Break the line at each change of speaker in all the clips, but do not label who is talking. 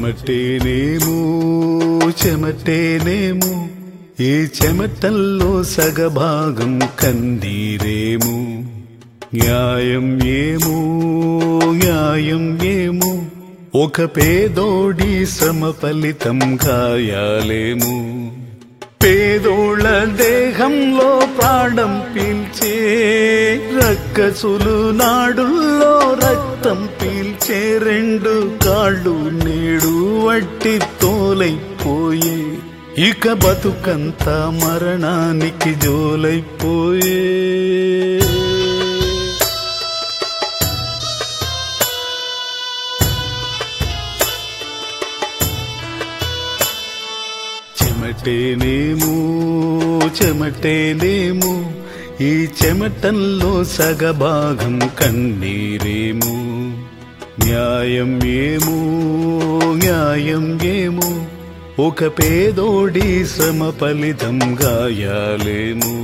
చెమటేనేమో చెమటేనేమో ఈ చెమటల్లో సగభాగం కన్నీరేమో. న్యాయం ఏమో న్యాయం ఏమో ఒక పేదోడి శ్రమ ఫలితం గాయాలేమో. పేదోళ్ళ దేహంలో ప్రాణం పీల్చే రక్కసులు నాడుల్లో రక్తం పీల్చే రెండు కాళ్ళు నేడు వట్టి తోలైపోయే. ఇక బతుకంతా మరణానికి జోలైపోయే. చెమటేనేమో చెమటేనేమో ఈ చెమటల్లో సగభాగం కన్నీరేమో. న్యాయం ఏమో న్యాయం ఏమో ఒక పేదోడి శ్రమ ఫలితం గాయాలేమో.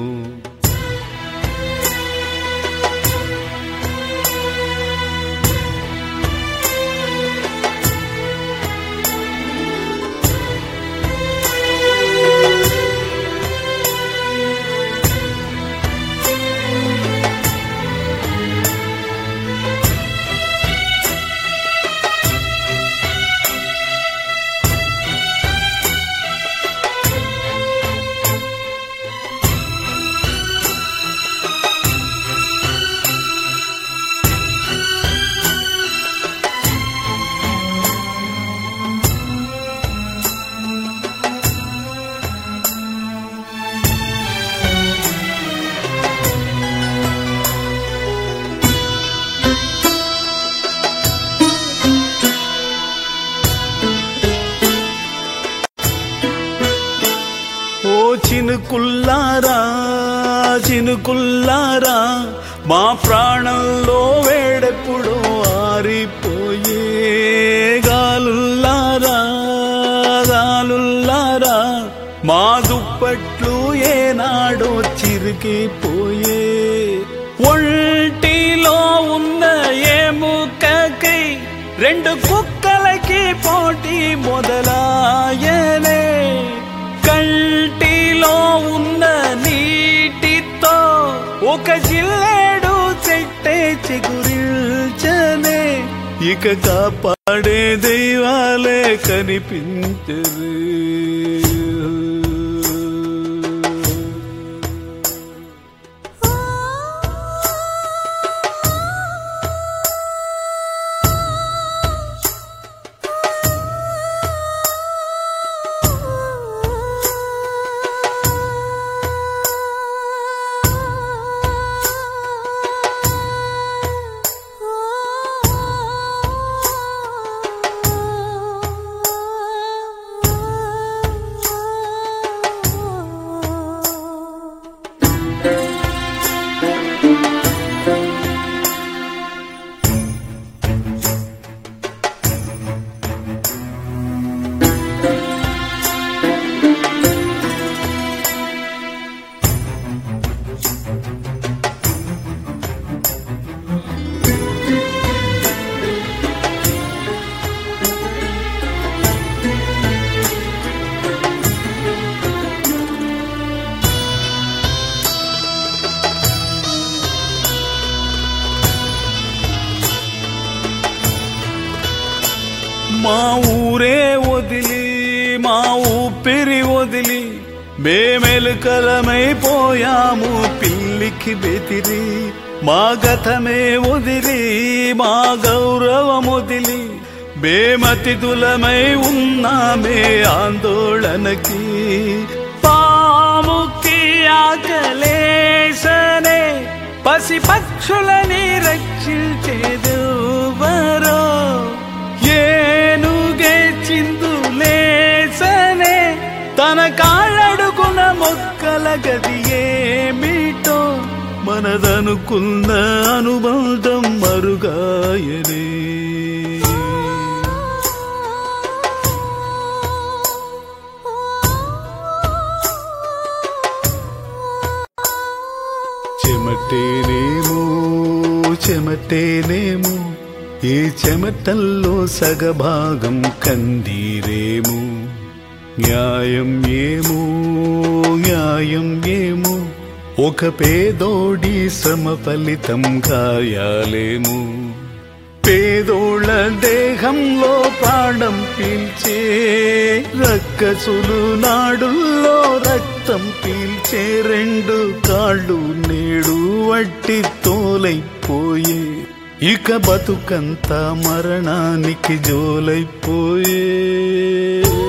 చినుకుల్లారా చినుకుల్లారా మా ప్రాణంలో వేడెప్పుడో ఆరిపోయే. గాలుల్లారా గాలుల్లారా మా దుప్పట్లు ఏనాడో చిరిగిపోయే. ఒంటిలో ఉన్న ఎముకకై రెండు కుక్కలకి పోటీ మొదలాయనే. కంటిలో ఉన్న నీటితో ఒక జిల్లేడు చెట్టే చిగురిల్చనే. ఇక కాపాడే దైవాలే కనిపించరు. మా ఊరే వదిలి మా ఊపిరి వదిలి మేమెలుకలమైపోయాము పిల్లికి బెదిరి. మా గతమే వదిలి మా గౌరవం వదిలి మేమతిథులమై ఉన్నామే ఆందోళనకి. పాముకి ఆకలేసనే పసి పక్షులని రక్షించేదెవ్వరో. ఏనుగే చిందులేసనే తన కాళ్ళడుగున మొక్కల గది ఏమిటో. మనదనుకున్న అనుబంధం మరుగాయనే. చెమటేనేమో చెమటేనేమో ఏ చెమటల్లో సగభాగం కందీరేమో న్యాయం ఏమో న్యాయం ఏమో ఒక పేదోడి శ్రమ ఫలితం గాయాలేమో పేదోళ్ళ దేహంలో ప్రాణం పీల్చే రక్కసులు నాడుల్లో రక్తం పీల్చే రెండు కాళ్ళు నేడు వట్టి తోలైపోయే ఇక బతుకంతా మరణానికి జోలైపోయే